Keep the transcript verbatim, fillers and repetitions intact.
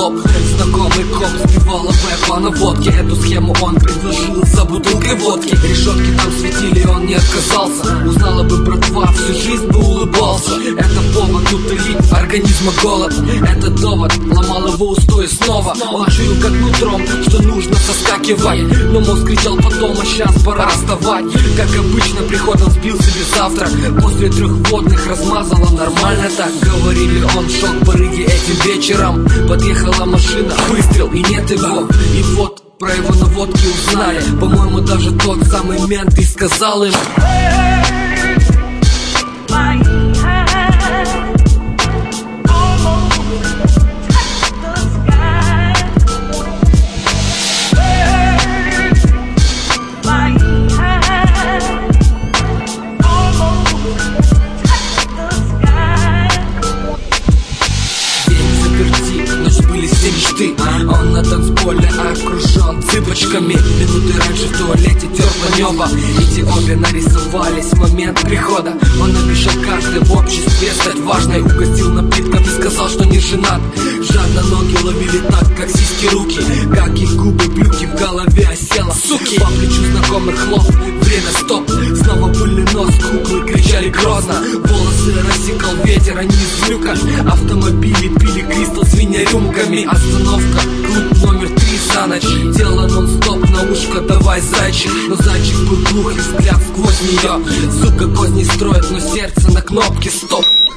лоб. Знакомый коп сбивал АВ по наводке. Эту схему он предложил за бутылкой водки. Решетки там светили, и он не отказался. Узнала бы братва, всю жизнь бы улыбался. Это повод утолить организма голод. Это довод, ломал его устои снова. Он жил как нутром, что нужно соскакивать. Но мозг кричал потом, а сейчас пора вставать. Как обычно, приходом сбил себе завтрак. После трех водных размазала нормально так. Говорили, он шок барыги этим вечером. Подъехала машина, выстрел и нет его. И вот про его наводки узнали. По-моему, даже тот самый мент и сказал им: он на танцполе окружен цыпочками. Минуты раньше в туалете терла небо. Эти обе нарисовались в момент прихода. Он обещал каждый в обществе стать важной. Угостил напитками, сказал, что не женат. Жадно ноги ловили так, как сиськи руки. Как и губы, брюки в голове осела. Суки! По плечу знакомых хлоп. Время стоп. Снова пыльный нос, куклы кричали грозно. Волосы рассекал ветер, они из люка. Автомобили пили кристалл, звеня рюмками. Остановка, клуб номер три за ночь. Дело нон-стоп, на ушко давай, зайчик. Но зайчик был глух и взгляд сквозь нее. Сука, козни строит, но сердце на кнопке стоп.